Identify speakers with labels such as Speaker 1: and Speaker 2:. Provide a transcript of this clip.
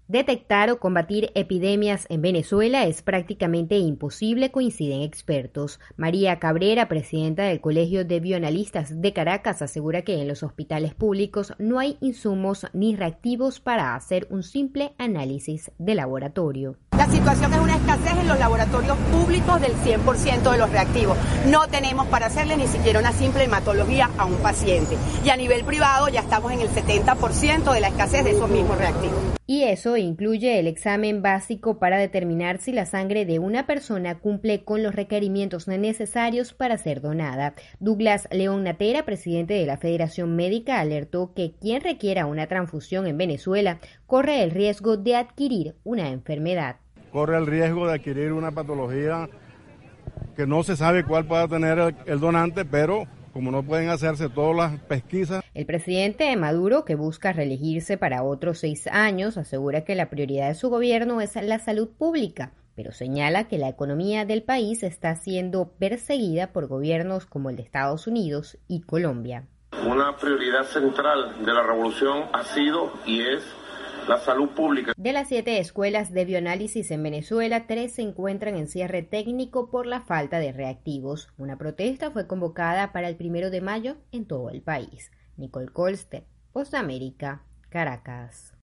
Speaker 1: Detectar o combatir epidemias en Venezuela es prácticamente imposible, coinciden expertos. María Cabrera, presidenta del Colegio de Bioanalistas de Caracas, asegura que en los hospitales públicos no hay insumos ni reactivos para hacer un simple análisis de laboratorio.
Speaker 2: La situación es una escasez en los laboratorios públicos del 100% de los reactivos. No tenemos para hacerle ni siquiera una simple hematología a un paciente. Y a nivel privado ya estamos en el 70% de la escasez de esos mismos reactivos.
Speaker 1: Y eso incluye el examen básico para determinar si la sangre de una persona cumple con los requerimientos necesarios para ser donada. Douglas León Natera, presidente de la Federación Médica, alertó que quien requiera una transfusión en Venezuela corre el riesgo de adquirir una enfermedad.
Speaker 3: Corre el riesgo de adquirir una patología que no se sabe cuál pueda tener el donante, pero como no pueden hacerse todas las pesquisas.
Speaker 1: El presidente Maduro, que busca reelegirse para otros 6 años, asegura que la prioridad de su gobierno es la salud pública, pero señala que la economía del país está siendo perseguida por gobiernos como el de Estados Unidos y Colombia.
Speaker 4: Una prioridad central de la revolución ha sido y es la salud pública.
Speaker 1: De las 7 escuelas de bioanálisis en Venezuela, 3 se encuentran en cierre técnico por la falta de reactivos. Una protesta fue convocada para el 1 de mayo en todo el país. Nicole Colster, Voz de América, Caracas.